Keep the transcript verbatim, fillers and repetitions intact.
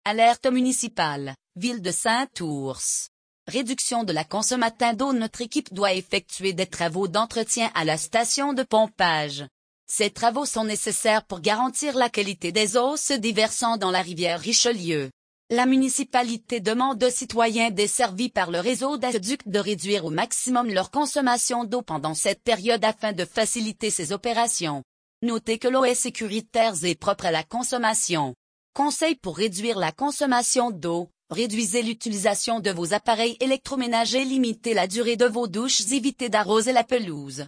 Alerte municipale, ville de Saint-Ours. Réduction de la consommation d'eau. Notre équipe doit effectuer des travaux d'entretien à la station de pompage. Ces travaux sont nécessaires pour garantir la qualité des eaux se déversant dans la rivière Richelieu. La municipalité demande aux citoyens desservis par le réseau d'aqueducs de réduire au maximum leur consommation d'eau pendant cette période afin de faciliter ces opérations. Notez que l'eau est sécuritaire et propre à la consommation. Conseil pour réduire la consommation d'eau: réduisez l'utilisation de vos appareils électroménagers, limitez la durée de vos douches, évitez d'arroser la pelouse.